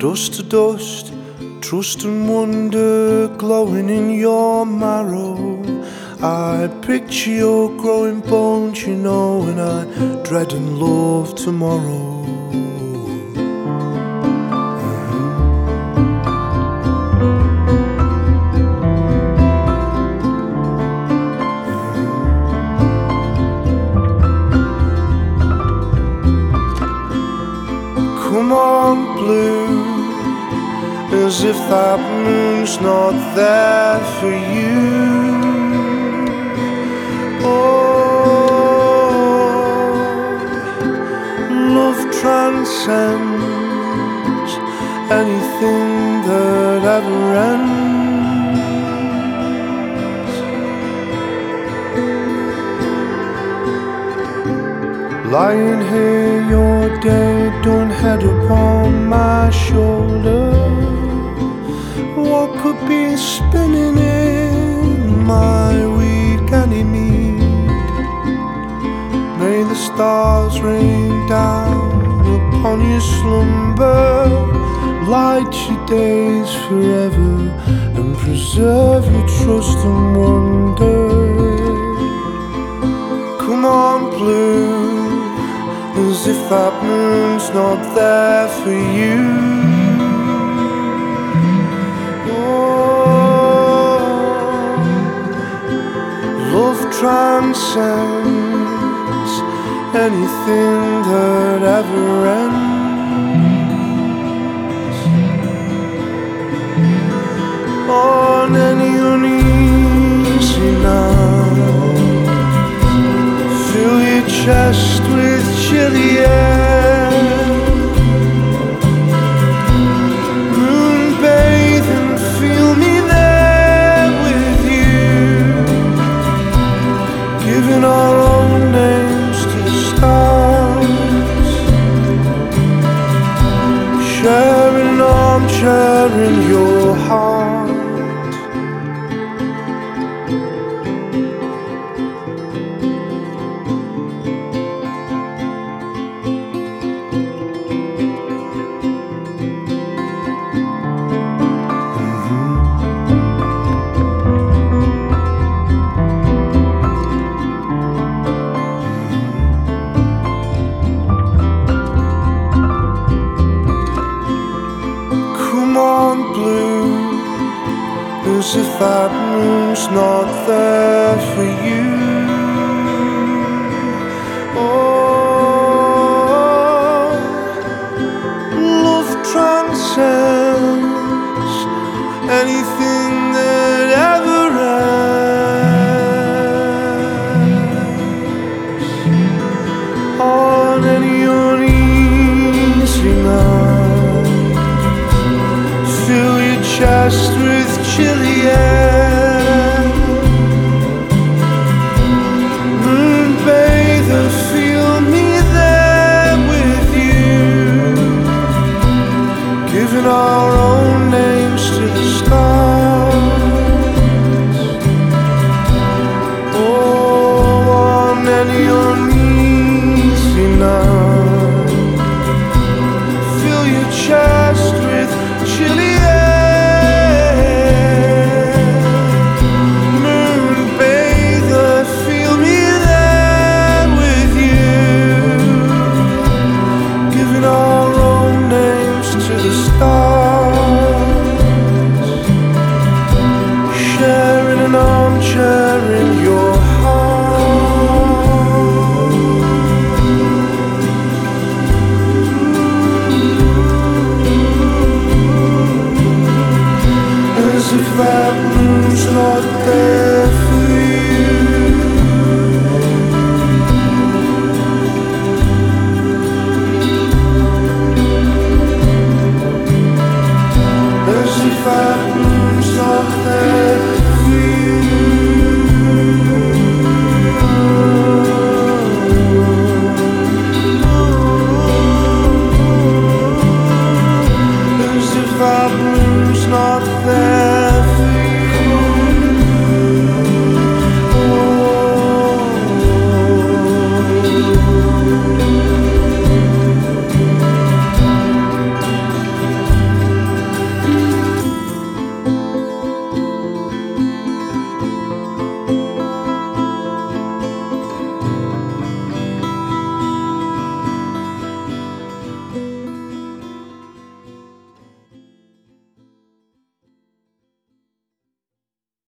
dust to dust, trust and wonder glowing in your marrow. I picture your growing bones, you know, and I dread and love tomorrow. Come on, blue, as if that moon's not there for you. Oh, love transcends anything that ever ends. Lying here, your day done, head upon my shoulder. What could be spinning in my weak Ganymede? May the stars rain down upon your slumber, light your days forever, and preserve your trust and wonder. Come on, blue, as if that moon's not there for you. Oh, love transcends anything that ever ends. On any uneasy night, fill your chest with chilly air. Moon bathe and feel me there with you, giving our own names to the stars, sharing an armchair in your heart. Come on, blue, as if that moon's not there for you. Oh, love transcends anything that ever ends. On any uneasy night, fill your chest with chilly air. Moon bathe and feel me there with you, giving our own names to the stars. Oh, on any uneasy night, fill your chest with chilly air. Moon bathe and feel me there with you, giving our own names to the stars, sharing an armchair in your heart. As if that moon's not there for you. As if that moon's not there for you. As if that moon's not there.